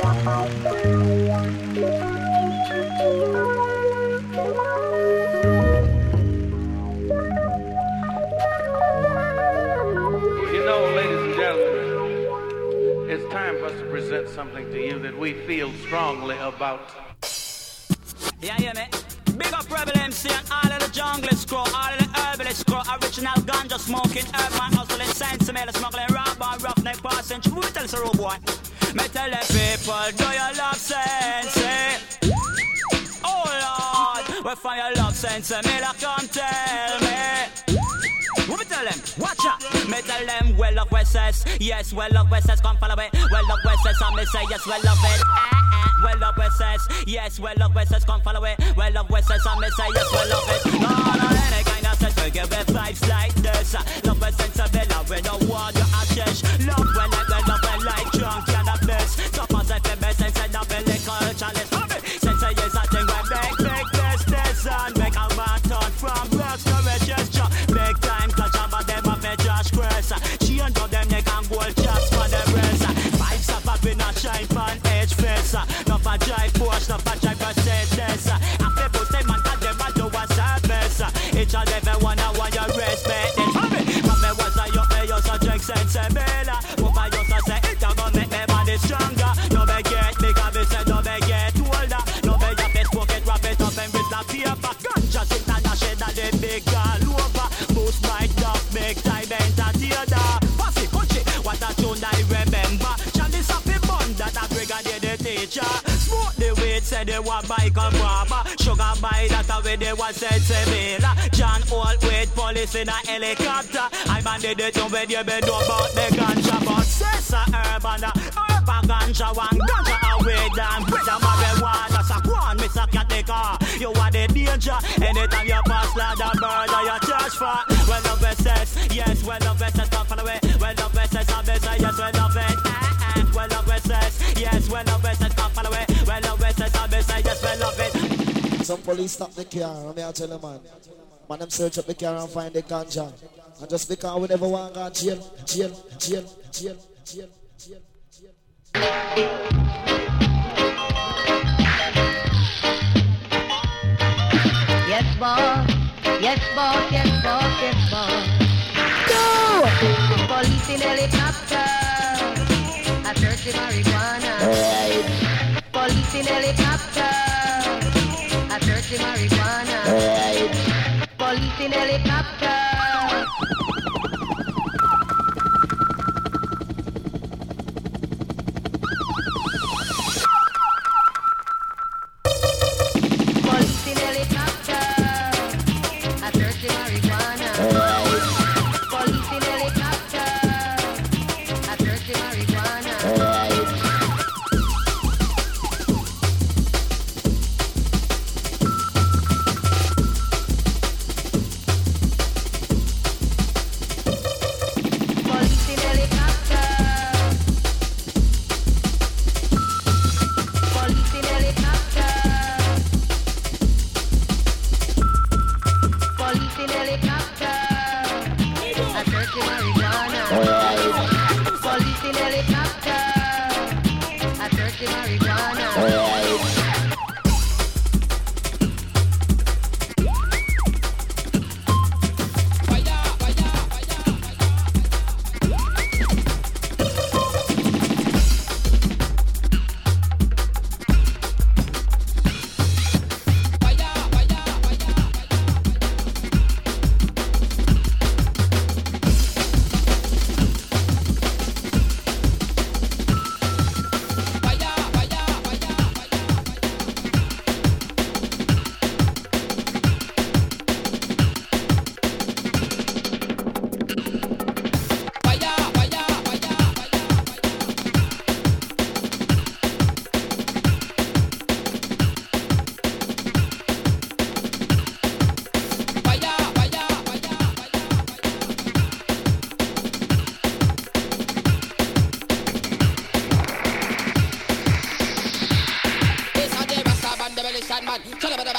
Something to you that we feel strongly about. Yeah, yeah, man. Big up Rebel MC and all of the junglist crew, all of the herbalist crew, original ganja smoking, urban hustling, sensible, smuggling, robber, roughneck, passing. Who tell us a road boy? Me tell the people, do you love sense? Oh Lord, where find your love sense? Me like come tell me. What me tell them? Watch out! Me tell them, well of Wesses. Yes, well of Wesses, come follow it. Well of Wesses, and me say yes, well of it. Well of Wesses. Yes, well of Wesses, come follow it. Well of Wesses, and me say yes, well of it. No, any kind of sense, we give it vibes like this. Love when sensible, we don't want you to change. Love when like drunk, and a bliss. Thomas if the best sense of the liquor chalice. Sense is a thing where make this, and make a man turn from works to a gesture. Big time. She and them neck and gold just for the rest. Vibes up up in a shine pan edge face. Not a drive Porsche, not a drive Mercedes. And people say man that them a do a service. Each and every one I want your respect. But me was a young me used to drink sensible. But I used to say it a gonna make me body stronger. No me get bigger, me say no me get older. No me have this pocket wrap it up and with the paper. Ganja sit and a shed and the big all over. Boost my dog, big time what a tune I remember. Chalice of the bun that a brigadier the teacher. Smoke the weed, said they want bike a barber. Sugar by that away they want sensible. John Old with police in a helicopter. I banded the tune when you been know about the ganja. But says a urban ganja one ganja away down. With a marijuana, so go on, Mr. Cateka. You are the danger. Anytime you pass like the bird or your church for. Well of SS, yes, well of SS, come follow it. Well of SS, yes, well of it. Well of SS, yes, well of SS, come follow it. Well of SS, yes, well of it. Some police stop the car, and me I tell them, man, them search up the car and find the ganja. And just because we never want to go jail. Yes, boss. Yes, boss. Yes, boss. Yes, boss. Go! Police in helicopter. I search the marijuana. Alright. Police in helicopter. I search the marijuana. Alright. Police in helicopter.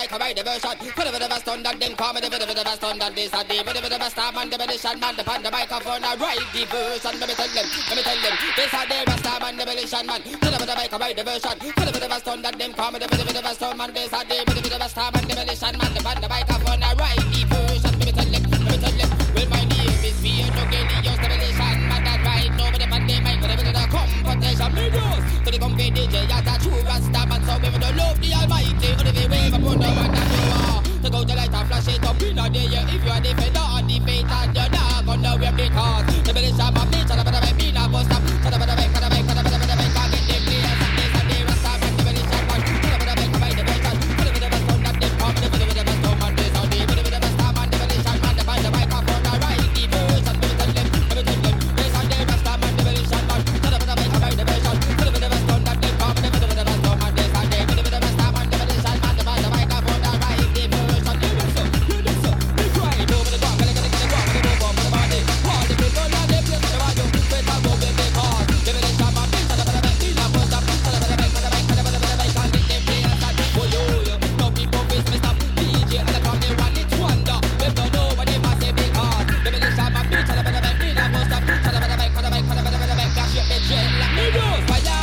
bike, I ride the version. Put it with the best on that, them call me the best on that. This a day, put it with the best time, and the medition man, the pan the microphone, I ride the version. Let me tell them, this a day, best time, and the medition man. Put it with the bike, I ride the version. Put it with the best on that, them call me the best on man. This a day, put it with the best time, and the medition man, the pan the microphone, I ride the version. Let me tell them, well my name is Fear, no Genius, the medition man, that right, nobody man, they might, whatever the competition, me goes to the company DJ, as a true rasta man, so we don't love the Almighty, or the wave upon the one that you are. To go to light and flash it up in a day, if you are the defender on the faith and you're not gonna wear the cause. The medition man, bitch, and the better be not bust up, to the better make, can't get them players, and this and they rasta man, the medition man, to the better make, the version, to the best on that, them come, to the best on man, this and they, to the best man, the medition man, the band, the microphone, I write the version, let me tell them, this and they rasta man, the medition man, to the better make, the version, to the best on that, them come, to the best on man, this and they, to the best man, the medition man, the band, the microphone, I write the version, you do so, they cry, over the ground, get the ground, get the ball, the body, all the people, all the people, the radio, straight up, go with the car, the medition man, bitch, to the better make, the post up, to the better make, can't get them players, and for you, no people face me stop, DJ, and the crowd, they want it wonder, they don't know what they must say, because the medition man, bitch, to the better make, the post up, to the better make, dash your bitch, like me do, fire.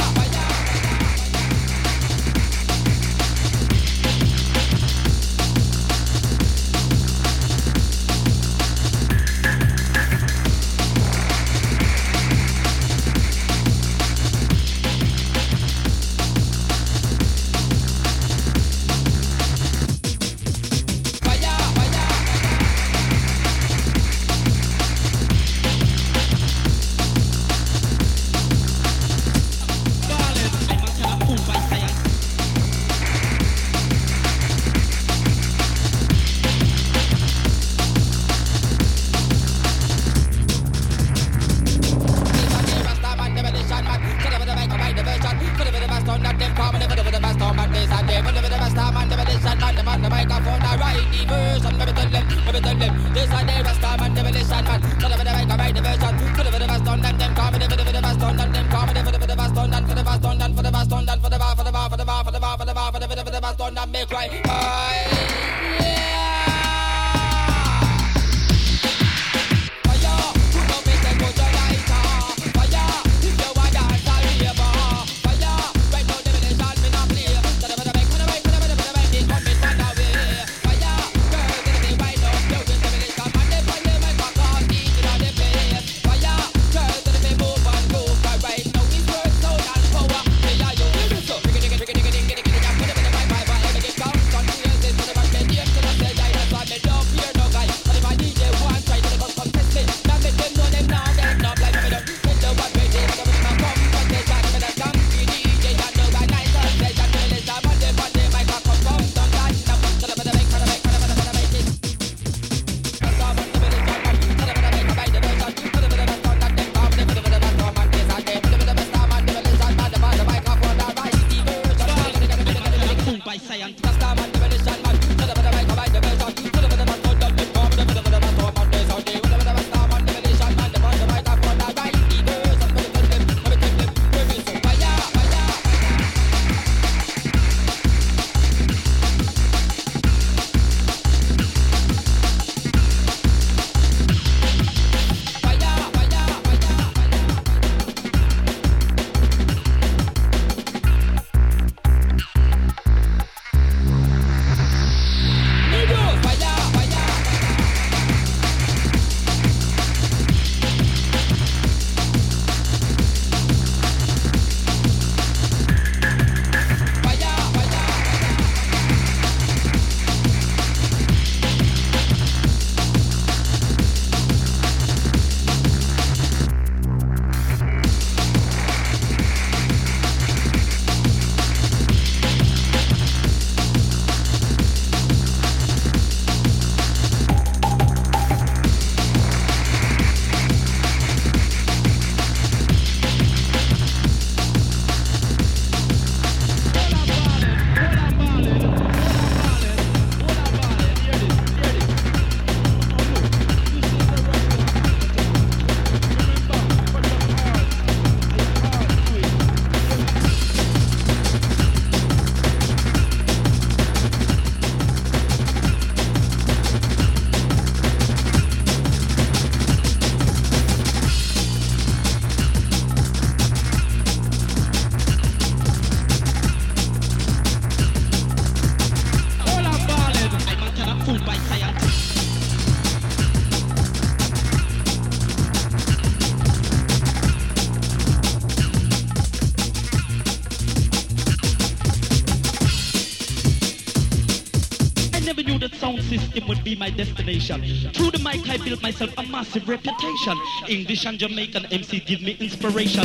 knew that sound system would be my destination. Through the mic I built myself a massive reputation. English and Jamaican MC give me inspiration.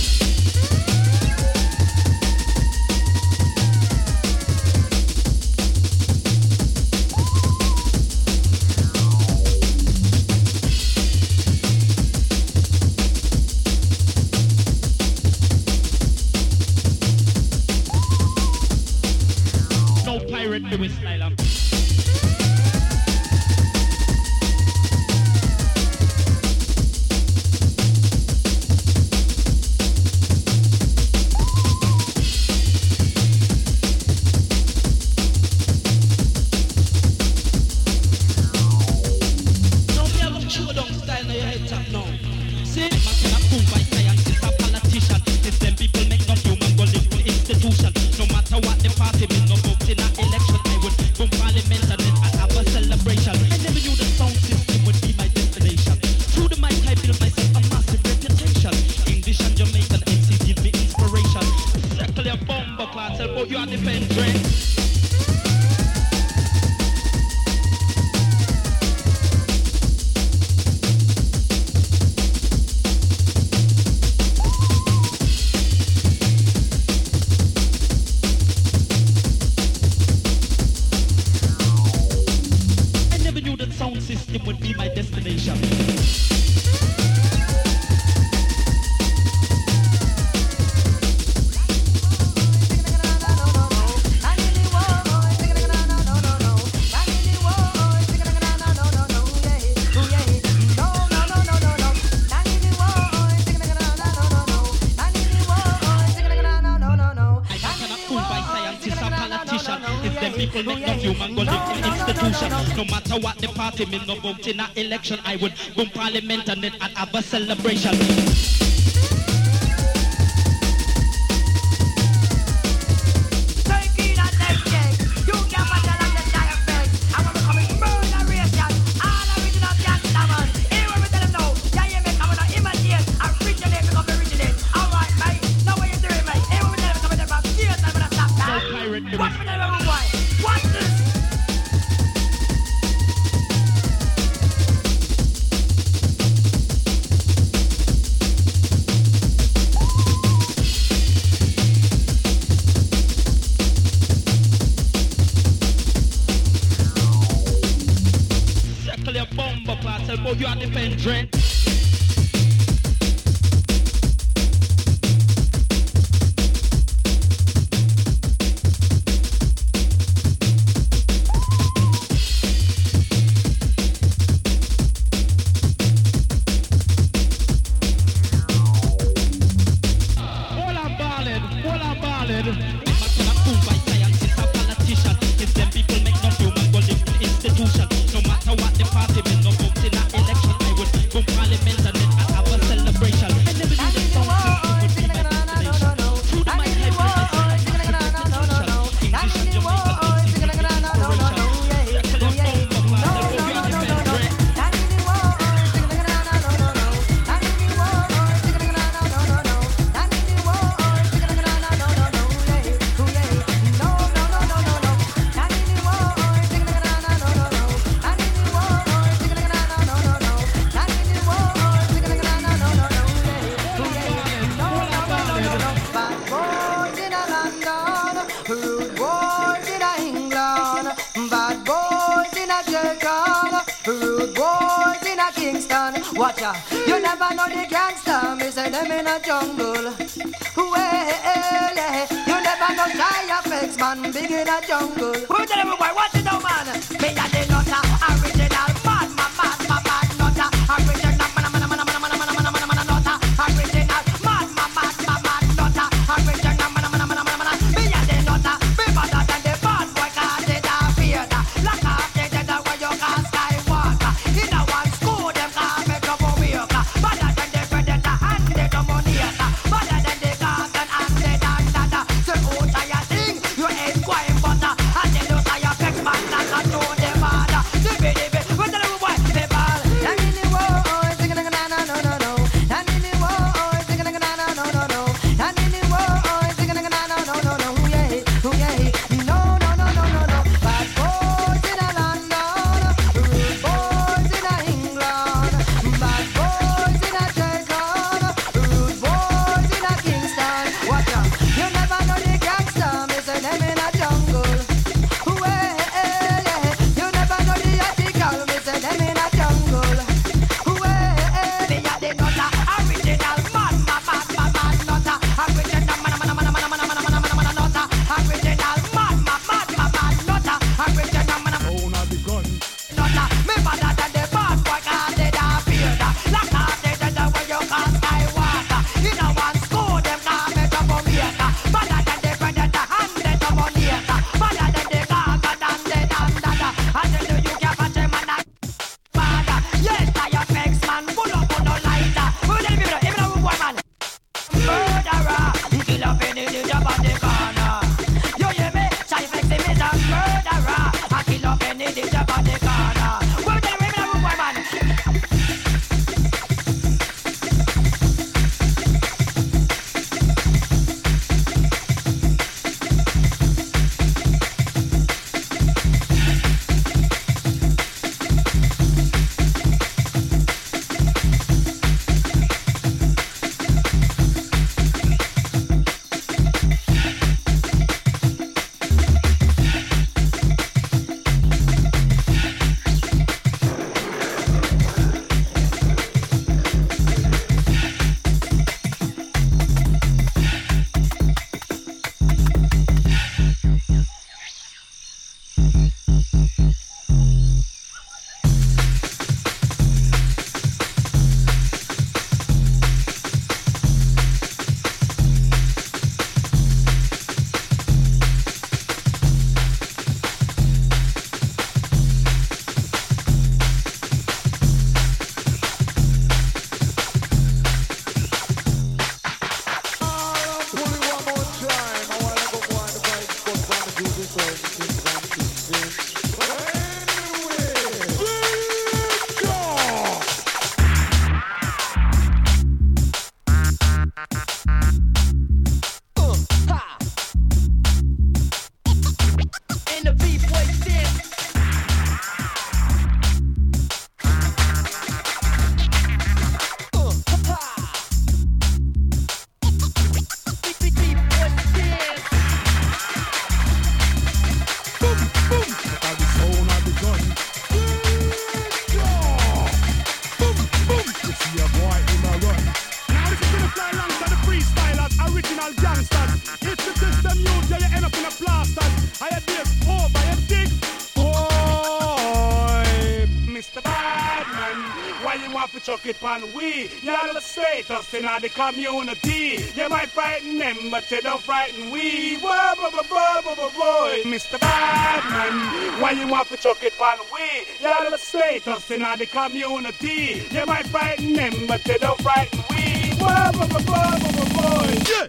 No pirate Lewis style. Me no vote in an election, I would boom parliament and then I'd have a celebration. You are defending. Watch out, you never know the gangster, me say them in a jungle. Well, you never know shy effects, man, big in a jungle. Who tell me boy, watch it now, man? Me and the nutter, original bad, my bad nutter, original nutter, original bad, me and the nutter, be better than the bad boy, 'cause it a fear. Lock off the dead where you can sky water. In a one school, them can't make up a wake. Better than the predator and the dominator. Better than the garden and the dandada. So who try a thing, you ain't quite butter. And then you try a peck man like a why you want to chuck it on we? Y'all the status in the community. You might frighten them, but you don't frighten we. Whoa, boy, boy, boy, boy, boy. Mr. Badman, why you want to chuck it on we? Y'all the status in the community. You might frighten them, but you don't frighten we. Whoa, boy, boy, boy, boy, boy, boy. Yeah.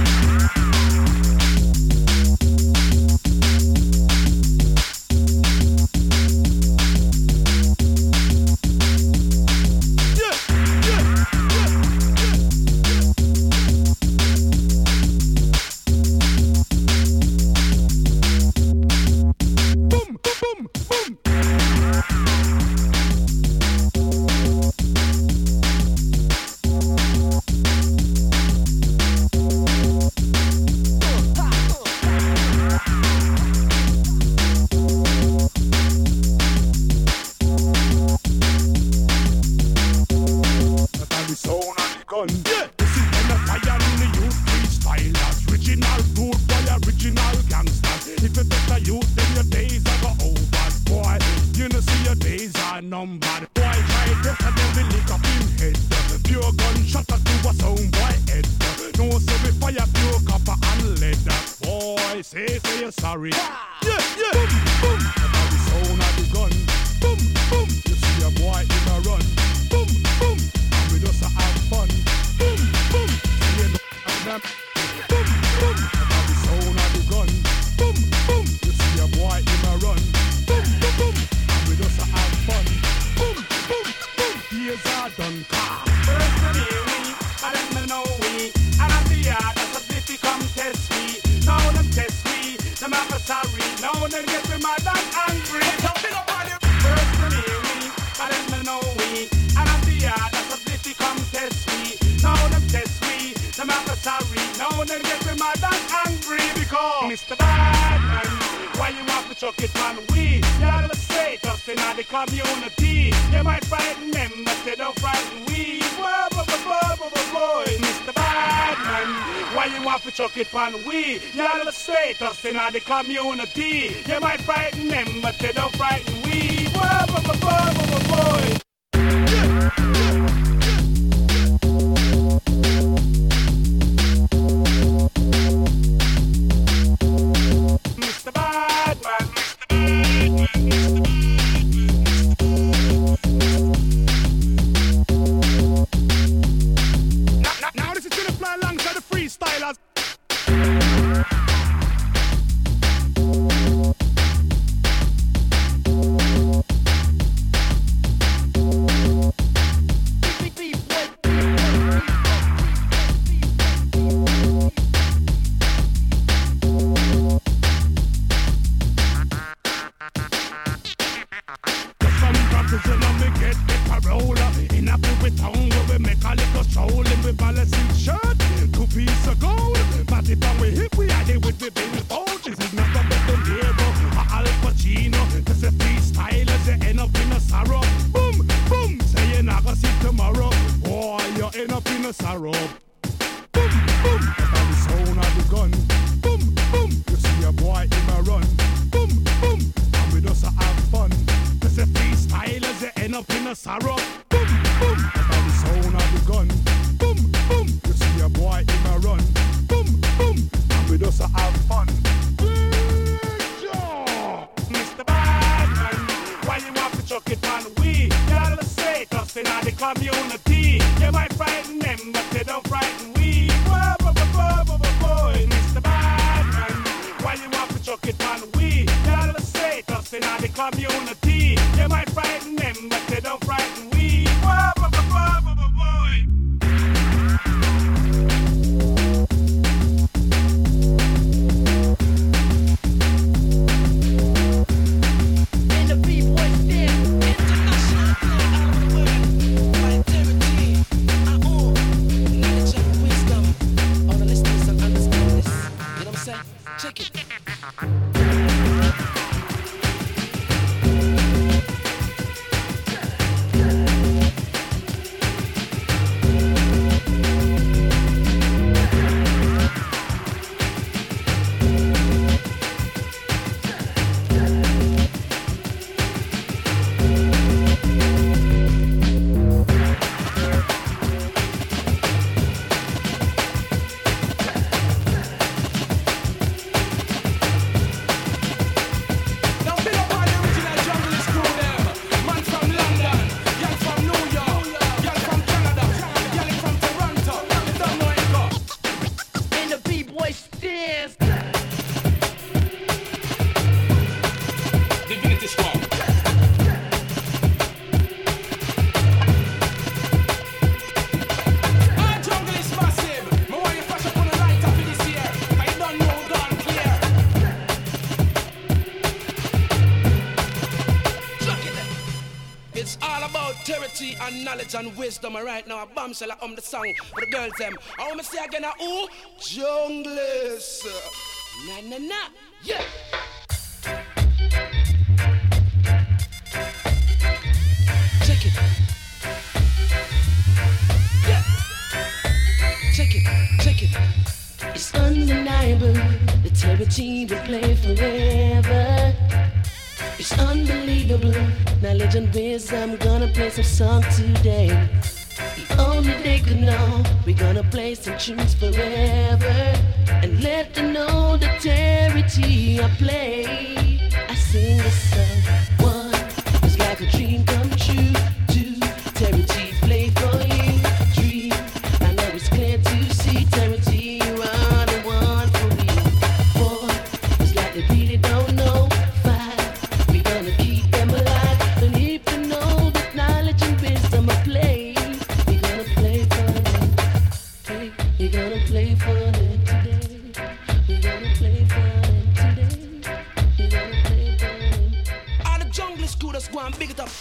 In the community, you might frighten them, but they don't frighten we. Boy, boy, boy, boy, boy, boy. Mr. Badman, now this is gonna fly alongside the freestylers. Charity and knowledge and wisdom. And right now, a bombshell the song for the girls them. I want to say again, who? Junglist. Na na na. Yeah. Check it. Yeah. Check it. Check it. It's undeniable. The Charity will play forever. It's unbelievable. Knowledge and wisdom, gonna play some song today. If only they could know, we're gonna play some tunes forever. And let them know the Charity I play. I sing a song. One, it's like a dream come true. Two, Charity play for you. Three, I know it's clear to see. Charity, you are the one for me. Four, it's like they really don't know. Go and big it up.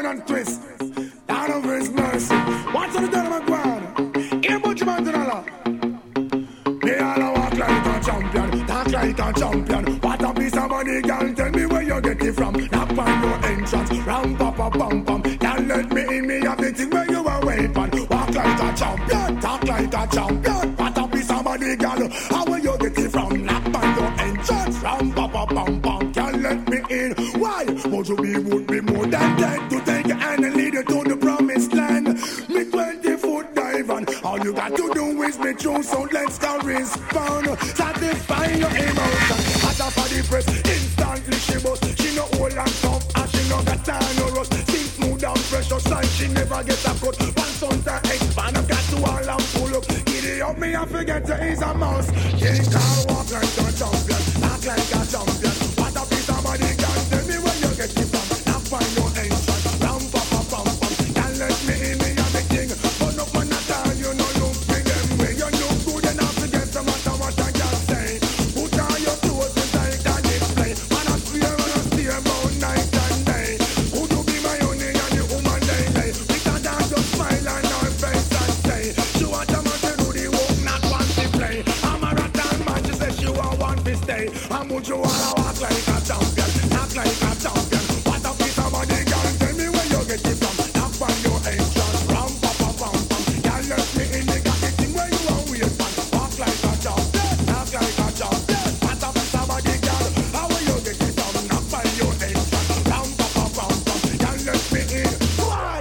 and twist. Down over his mercy. What's on the turn of my ground? In a bunch of mountain Allah. They all walk like a champion, talk like a champion. What a piece of money, girl, tell me where you get it from. Knock on your entrance, ram pa pa pam pam. Girl, let me in, me have the thing where you are waiting. Walk like a champion, talk like a champion. What a piece of money, girl, how where you get it from? Knock on your entrance, ram pa pa pam pam. Girl, let me in. Why? Would you be would be more than dead to take your hand and lead you to the promised land? Me 20-foot dive on. All you got to do is be true, so let's go respond. Satisfy your emotion. Hot up for the press, instantly she bust. She no old and tough, and she no got time no rust. Think smooth and fresh, just like she never gets a cut. Pants on the expand, I've got to all and pull up. Giddy up me, I forget to ease a mouse. She can't walk like a champion, act like a champion. What a piece of money, girl, tell me where you get it from. Not find your entrance, ram pa pa pam pam. Can't let me in, me have the king. But no man at all, you know look for them. When you look good enough to get some matter what I can say. Put on your clothes inside the display. Man, I swear about night and day. Would you be my only and the woman lady? We can dance, just smile on her face and say she want a man to do the work, not want to play. I'm a rattan man, she says she want to stay. I'm would you wanna walk like a champion, act like a champion. What a piece of money, girl, tell me where you get it from. Knock on your entrance, ram pa pa pam pam. Girl, let me in, they got the thing where you want wait man. Walk like a champion, act like a champion. What a piece of money, girl, how will you get it from? Knock on your entrance, ram pa pa pam pam. Girl, let me in. Why?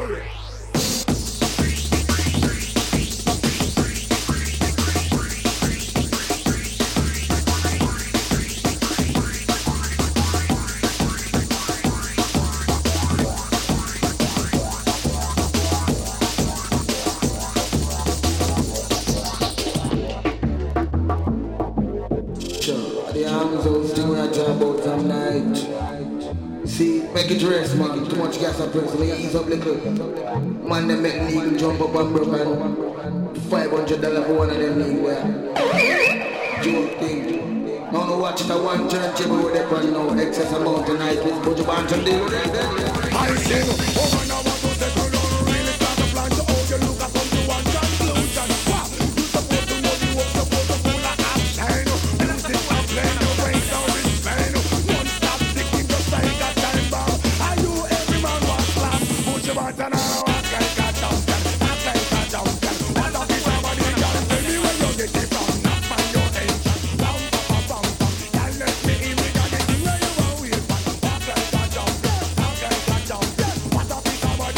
The arms out thing when I talk about some night. See, make it rest, man. Too much gas up press, so we ease up little. Man, they make needle jump up and broke and $500 for one of them needle there. Joke thing. Now no watch it a one turntable with that one, no excess amount of night. Let's put your band and deal with it. I sing, oh man, I want to take a run, really start a plan to how you look up to one conclusion. Wow, you supposed to know you were supposed to pull a action. Music and play, no brain down in pain. Non-stop ticking just like a time bomb. Are you every man was clap? Put your band and I walk like a champion, act like a champion. What a piece of money, girl, tell me where you get it from. Not find your entrance, bam, bam, bam, bam. Girl, let me in, we got the thing where you want wait, man. Walk like a champion, act like a champion. What a piece of money.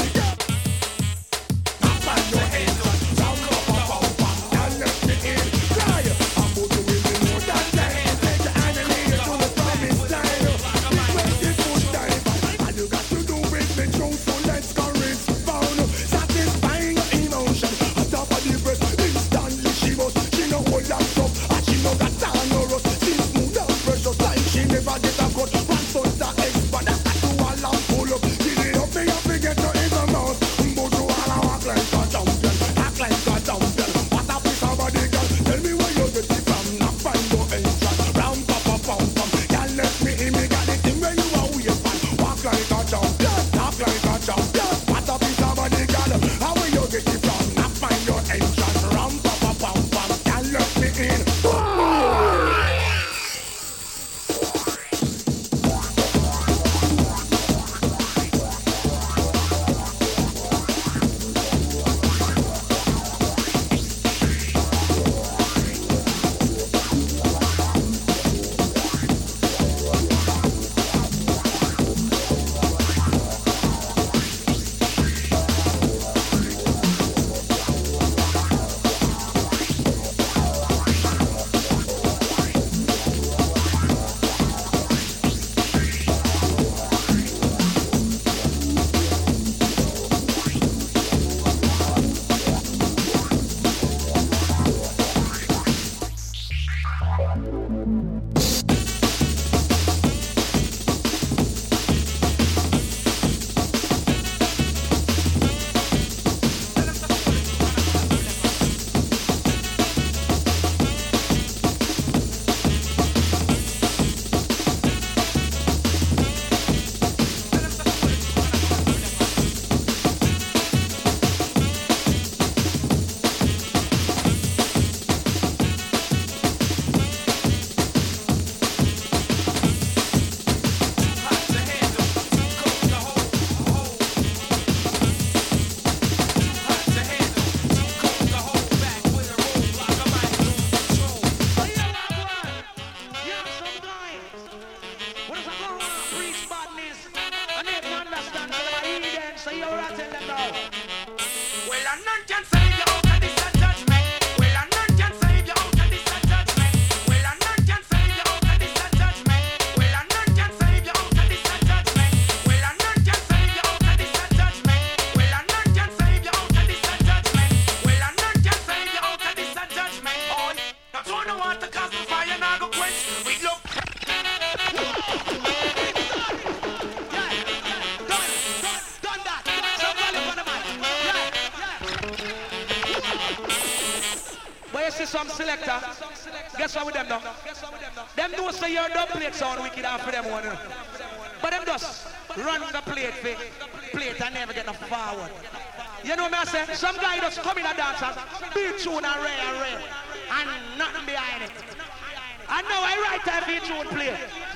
you see some selector, guess what with them now? Them know say your dub plate sound wicked after them one. But them just run the plate and never get no forward. You know what I say? Some guy just come in a dance and beat tune and rare and nothing behind it. And now I right time beat tune play.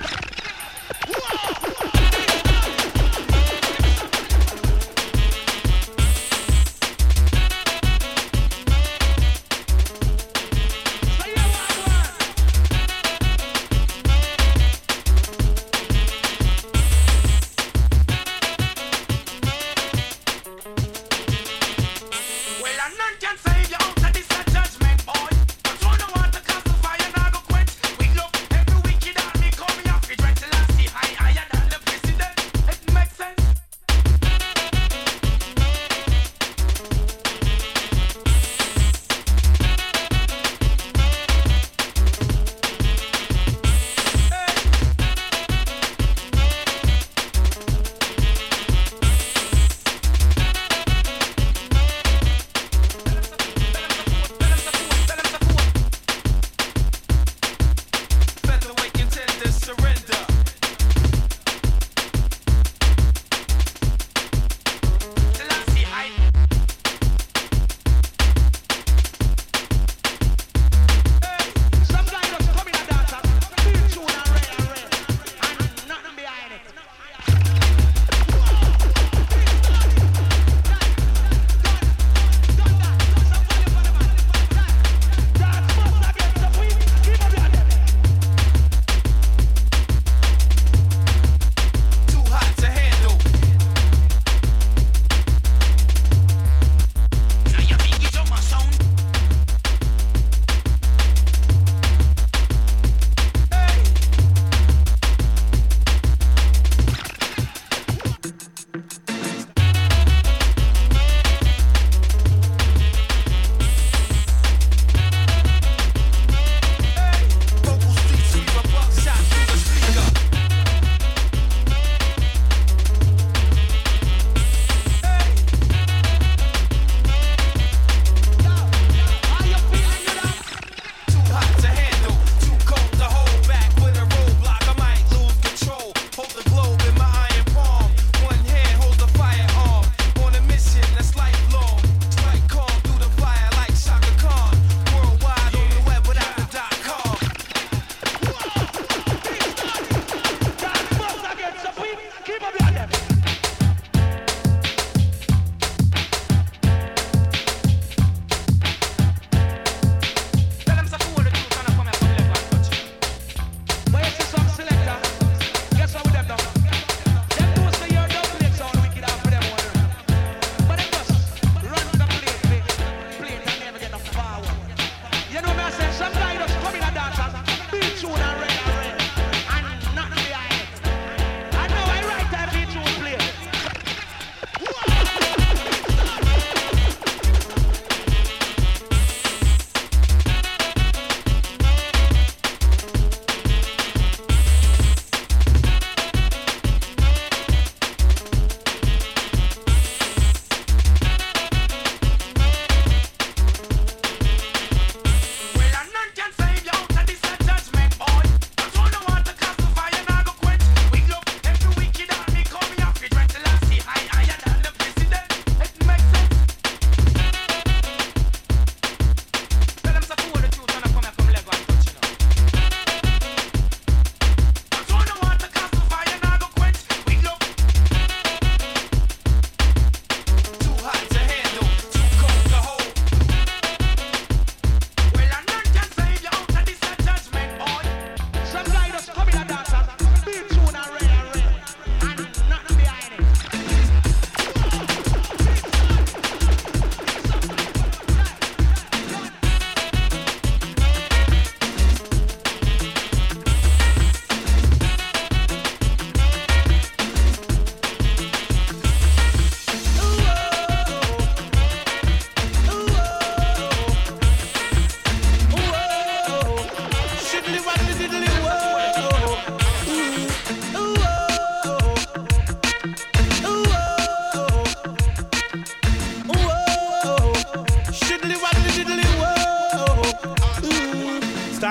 Whoa! Every wicked army coming up, we try to last the higher than the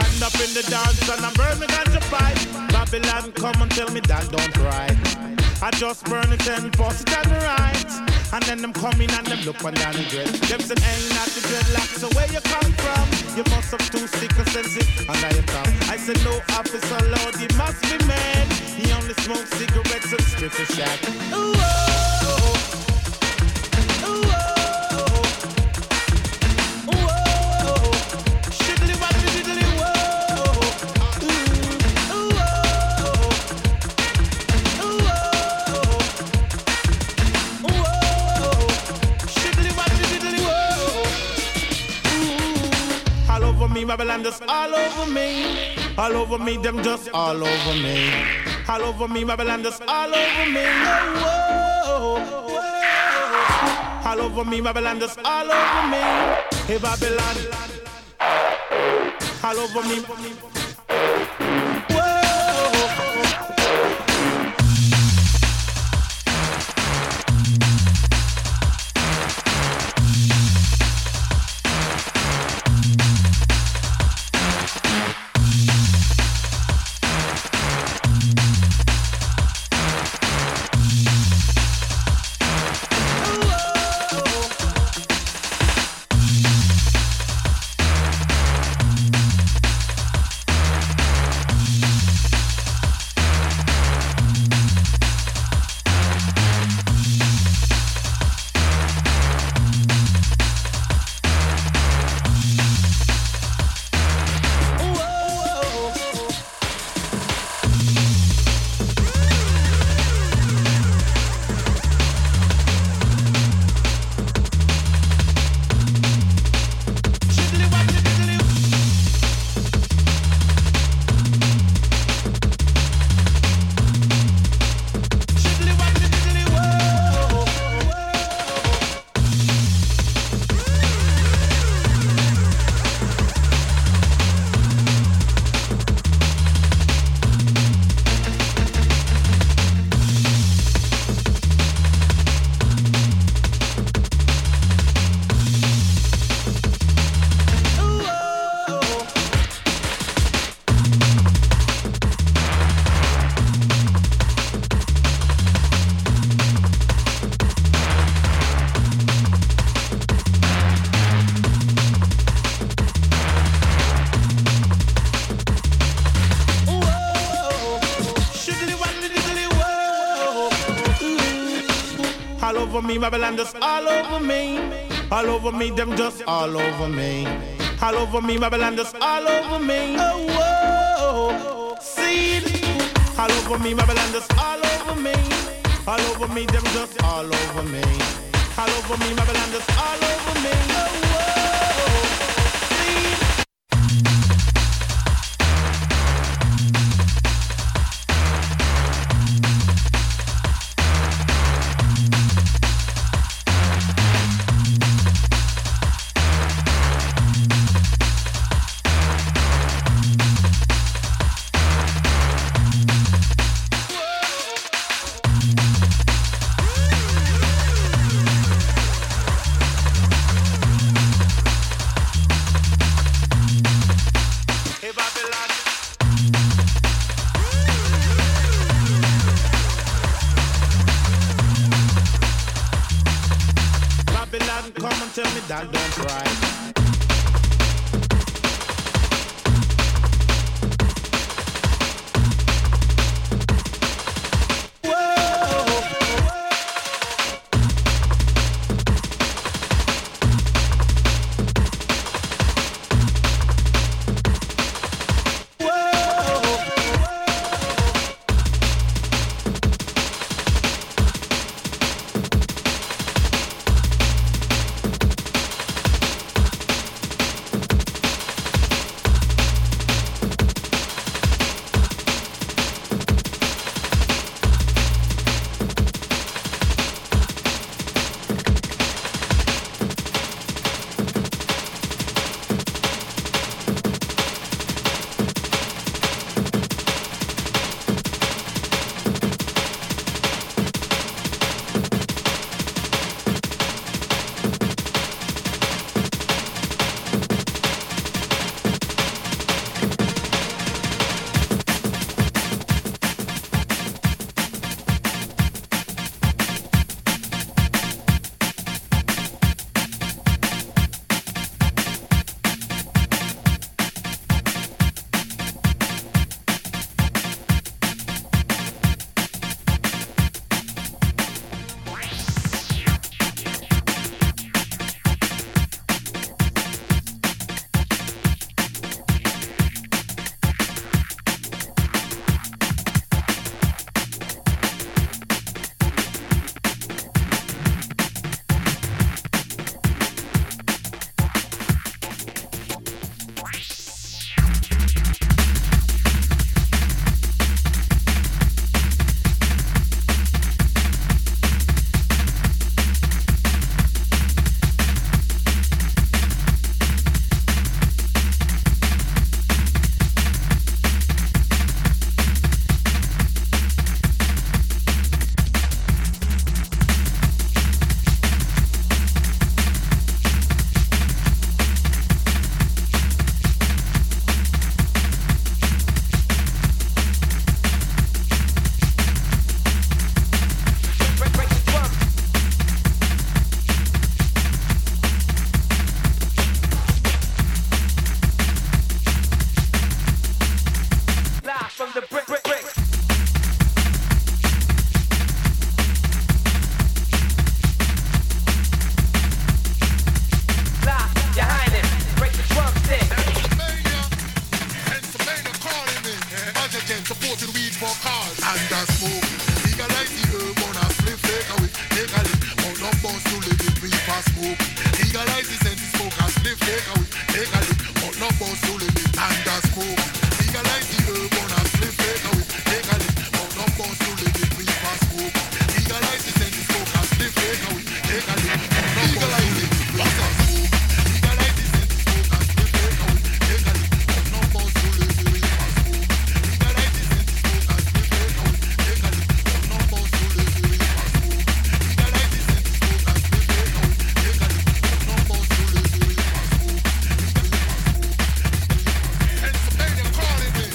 Stand up in the dance and I burn the ganja pipe. Babylon come and tell me that don't right. I just burn it and pass it on the right. And then them come in and them look on down the dread. Them say ain't not the dreadlocks, so where you come from? You must have too sick or sensitive, and I come. I said no officer, Lord, he must be mad. He only smokes cigarettes and strips a shack. Ooh, oh, oh. Me, Babylon just all over me. All over me, them just all over me. All over me, Babylon just all over me. Oh, whoa, whoa. All over me, Babylon just all over me. Hey, Babylon. All over me. Me, Babylon just all over me. All over me, them just all over me. All over me, Babylon just all over me. Oh, whoa, see. All over me, Babylon just all over me. All over me, them just all over me. All over me, Babylon just all over me. Oh, whoa, see. take a lick, but no boss to limit and that's smoke. Legalize the herb on a split, take away, take a lick, but no boss to limit, we pass smoke. Legalize the sense smoke and split, take away, take a lick, but no boss to limit, we pass smoke. Legalize the sense smoke and split, take away, take a lick, but no boss to limit, we pass smoke. Legalize the sense smoke and split, take away, take a lick, but no boss to limit, we pass smoke. Legalize the sense smoke and split, take away, take a lick, but no boss to limit, we pass smoke. Pennsylvania calling me.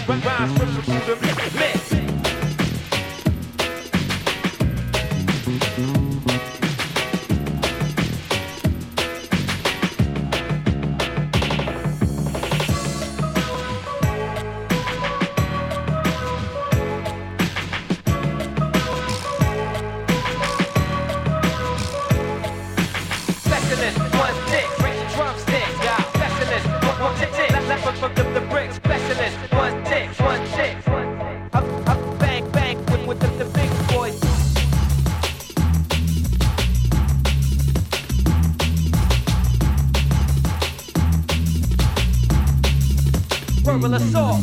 Rhymes ripple through the mix. Verbal assault.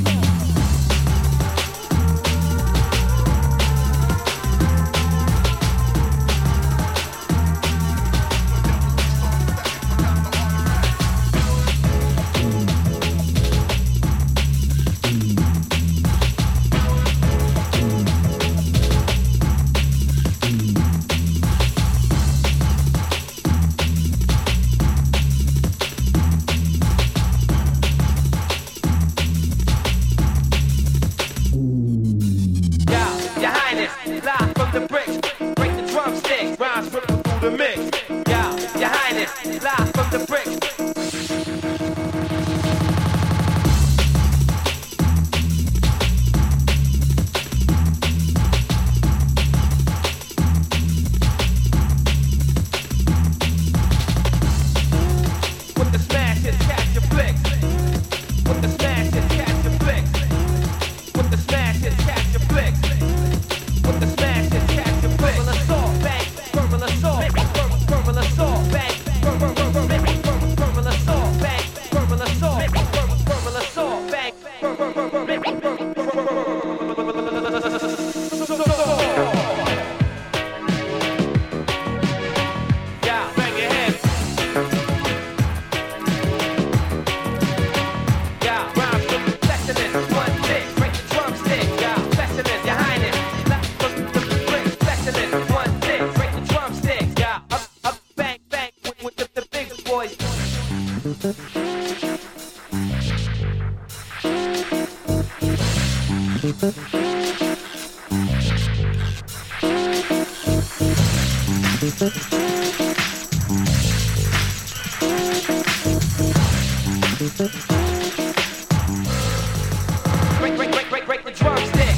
Break the drumstick.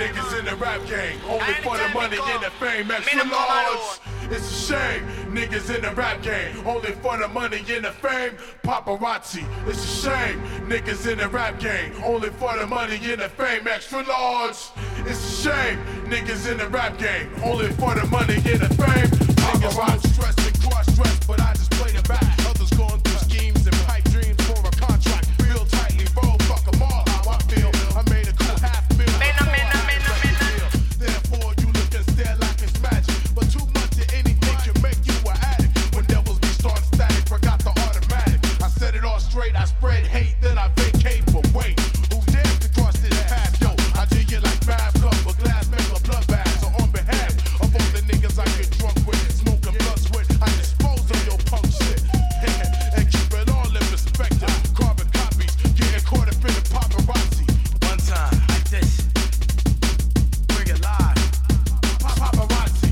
niggas in the rap game, only for the money and the fame, extra large. It's a shame, niggas in the rap game, only for the money and the fame, paparazzi. It's a shame, niggas in the rap game, only for the money and the fame, extra large. It's a shame, niggas in the rap game, only for the money and the fame, paparazzi. Stress and cross-dress, but I just play the back. Others going through schemes and pipe dreams for a contract. Real tightly rolled, fuck them all, how I feel. I made a cool half bill. Therefore, you look and stare like it's magic. But too much of anything can make you an addict. When devils be starting static, forgot the automatic. I set it all straight, I spread hate, then I vacate. But wait, who dares to cross this path? Yo, I jig it like Bab Cup, but glass make a bloodbath. So on behalf of all the niggas I get drunk with, smoking blunts with, I dispose of your punk shit. And keep it all in perspective. Carbon copies, getting caught up in the paparazzi. One time, like this. Bring it live. Paparazzi.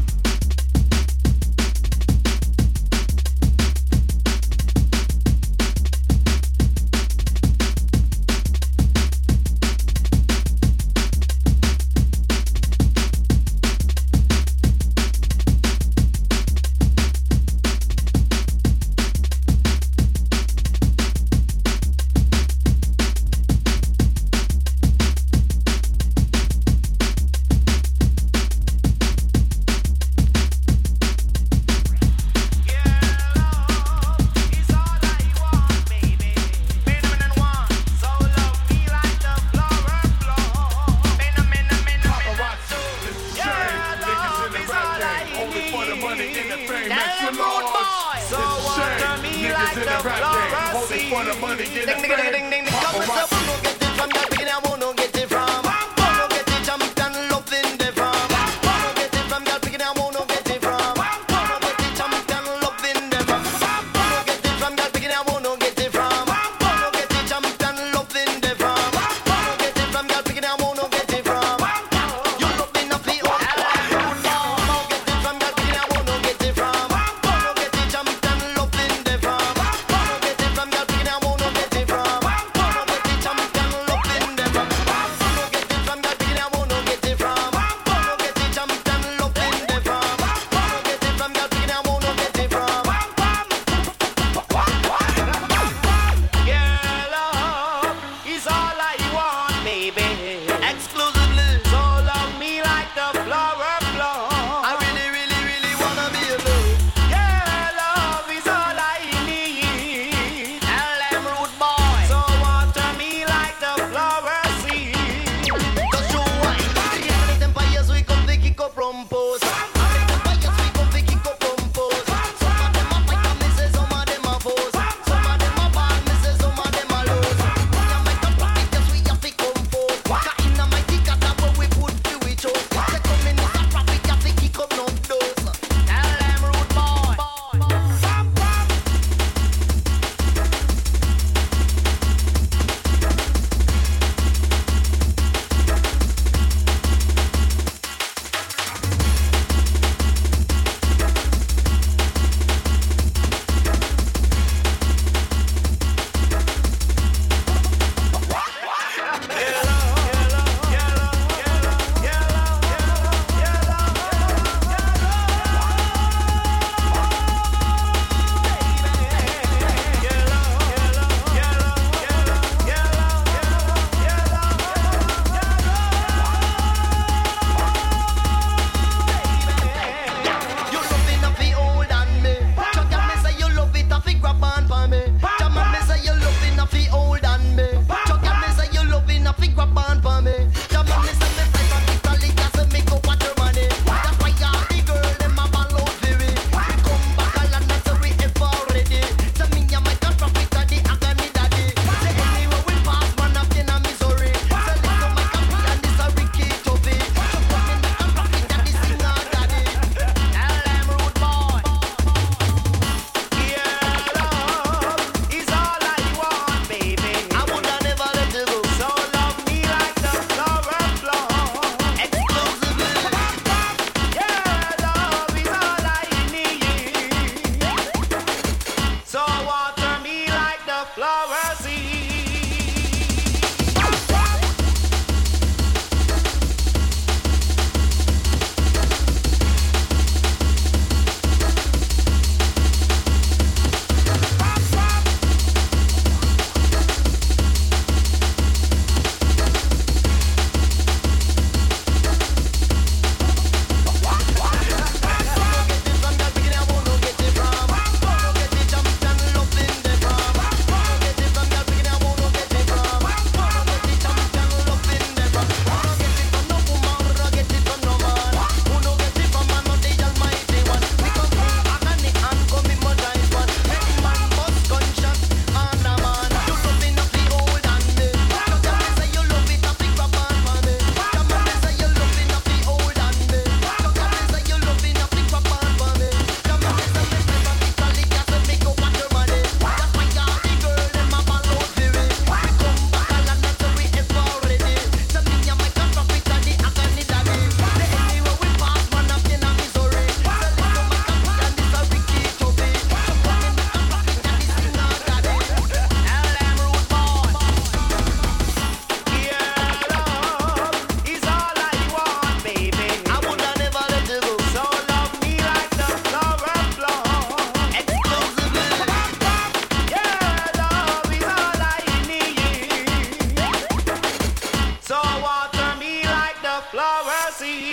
flower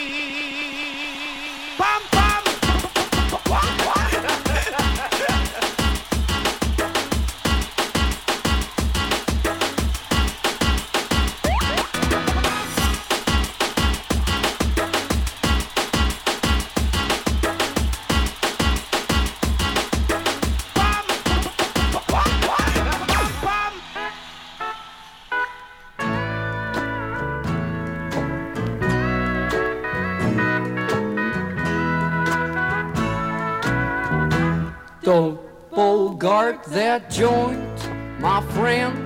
seed. Pam pam. Don't bogart that joint, my friend.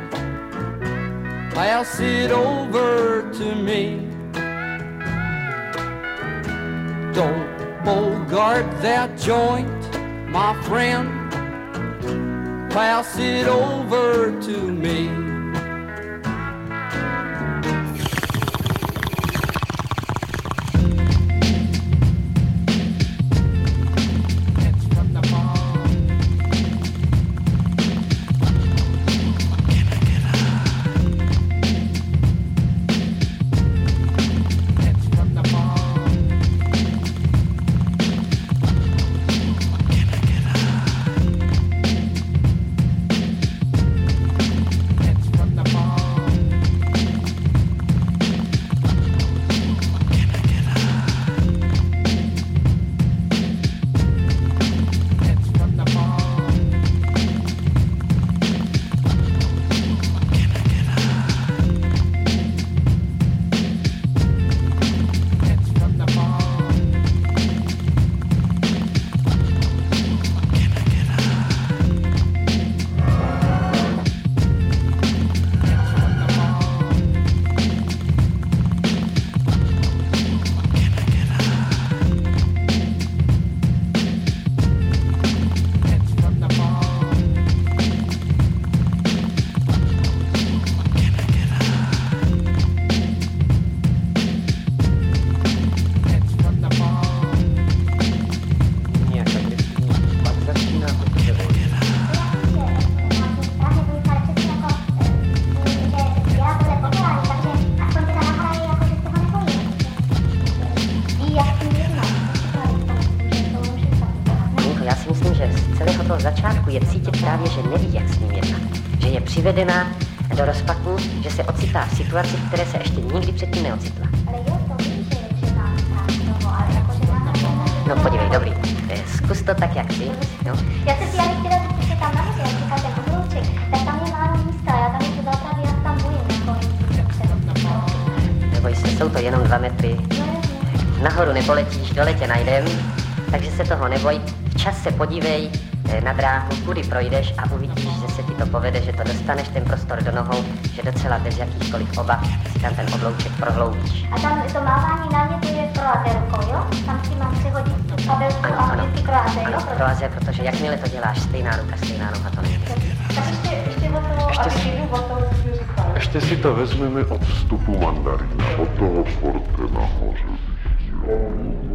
Pass it over to me. Don't bogart that joint, my friend. Pass it over to me. Přivedená do rozpaků, že se ocitá v situaci, v které se ještě nikdy předtím neocitla. No podívej, dobrý. Zkus to tak, jak jsi. No. Já se chtěla když tam nahoře, jak říkal ten oblouček, tak tam je málo místa, já tam ještě zapravdu, jak tam bojím. Neboj se, jsou to jenom 2 metry. Nahoru nepoletíš, dole tě najdem, takže se toho neboj. Včas se podívej na dráhu, kudy projdeš a uvidíš, že se ti to povede, že to dostaneš ten prostor do nohou, že docela bez jakýchkoliv obav si tam ten oblouček prohloubíš. A tam to mávání na mě, to je kroaze rukou, jo? Tam si mám přehodit tu kabelku a vždycky kroaze, jo? Kroaze, protože jakmile to děláš, stejná ruka, stejná noha, to nejde. Tak ještě o to, ještě si to vezmeme od vstupu mandarína, od toho forte nahoře.